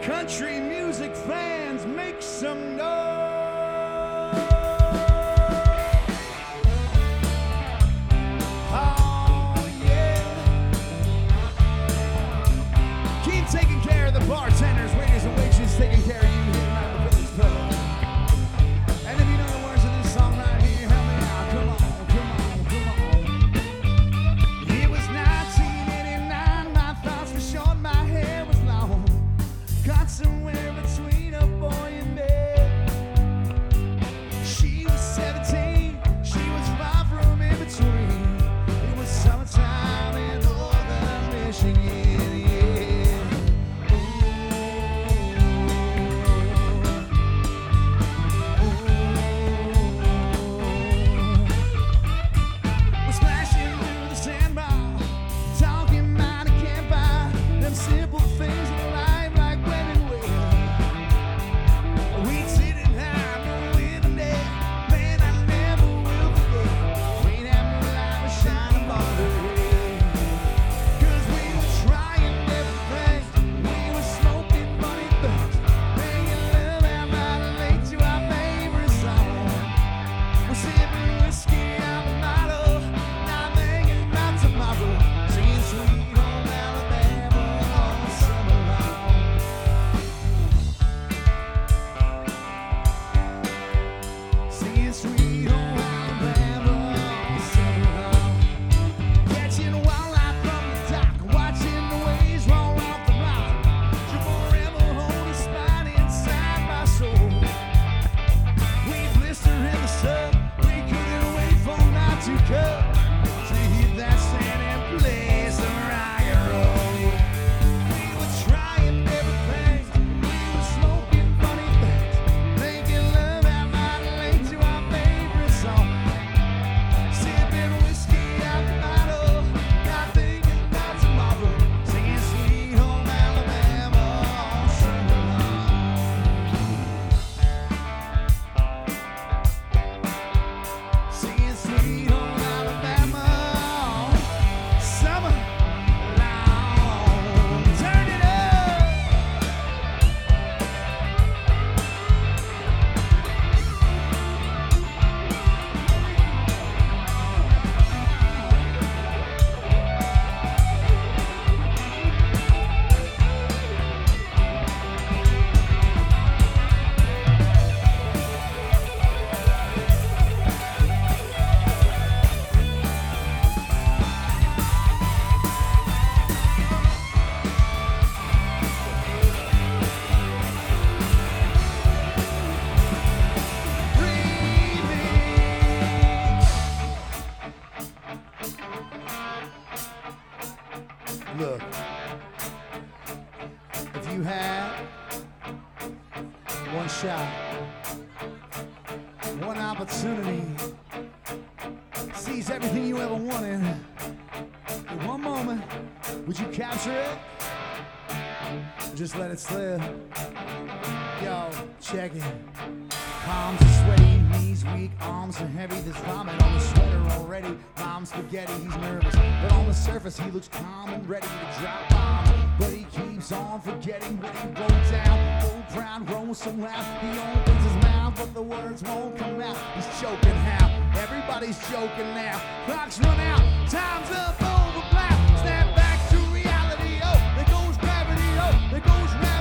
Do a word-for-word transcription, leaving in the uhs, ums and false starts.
Country music fans, make some noise. Oh, yeah. Keep taking care of the bartenders, waiters, and waitresses, taking care of you here tonight at the Village Pub. And if you know the words of this song right here, help me out. Come on, come on, come on. It was nineteen eighty-nine, my thoughts were short, my hair was long. Got somewhere between a boy and me. She was seventeen, she was far from in between. It was summertime in northern Michigan, yeah. We're splashing through the sandbar, talking about a campfire, them simple things in life like when and where. We'd sit and have no internet, man, I never will forget. We'd have no light was shining above her head. 'Cause we were trying everything, we were smoking funny things, making love out by the lake to our favorite song. We're sipping whiskey out the bottle, not thinking about tomorrow, singing Sweet Home Alabama all summer long. Singing Sweet Home Alabama all summer long. Catching a wildlife from the dock, watching the waves roll off the rock. You forever hold a spot inside my soul. We blister in the sun, we couldn't wait for night to come, to hit that sand and play some rock and roll. We were trying everything, we were smoking funny things, making love out by the lake to our favorite song. Sipping whiskey out the bottle, not thinking about tomorrow, singing Sweet Home Alabama all summer long. Singing Sweet Home Alabama all summer long. Turn it up. Look, if you had one shot, one opportunity, seize everything you ever wanted, in one moment, would you capture it? Or just let it slip? Yo, check it. Palms are sweaty, knees weak, arms are heavy. There's vomit on the sweater already. Mom's spaghetti, he's nervous, but on the surface he looks calm and ready to drop bombs. But he keeps on forgetting what he wrote down. Full brown, rolls some loud. He opens his mouth, but the words won't come out. He's choking how? Everybody's joking now. Clock's run out, time's up, over, blast. Snap back to reality. Oh, there goes gravity. Oh, there goes gravity.